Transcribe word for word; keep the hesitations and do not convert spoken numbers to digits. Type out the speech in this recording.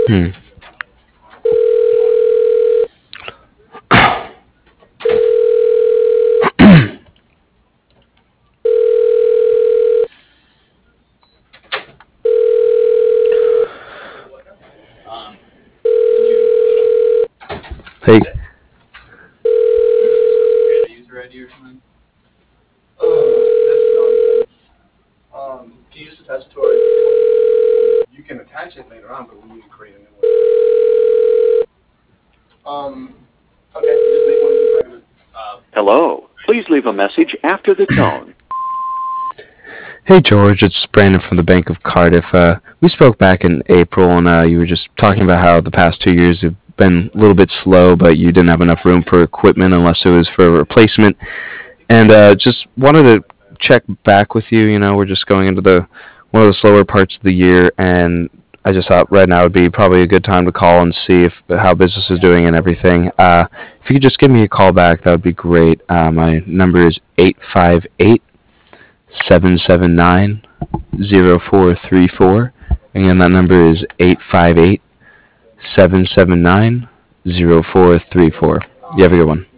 Hmm. Hey, Oh, that's nonsense. Um, can you just attach it to our? You can attach it later on, but we need to create a new one. Um, okay, just make one of these regular. Uh, Hello. Please leave a message after the tone. hey George, it's Brandon from the Bank of Cardiff. Uh, we spoke back in April, and uh, you were just talking about how the past two years have been a little bit slow, but you didn't have enough room for equipment unless it was for a replacement. And uh, just wanted to check back with you. You know, we're just going into the one of the slower parts of the year, and I just thought right now would be probably a good time to call and see if how business is doing and everything. Uh, if you could just give me a call back, that would be great. Uh, my number is eight five eight seven seven nine zero four three four. Again, that number is eight five eight seven seven nine zero four three four. You have a good one.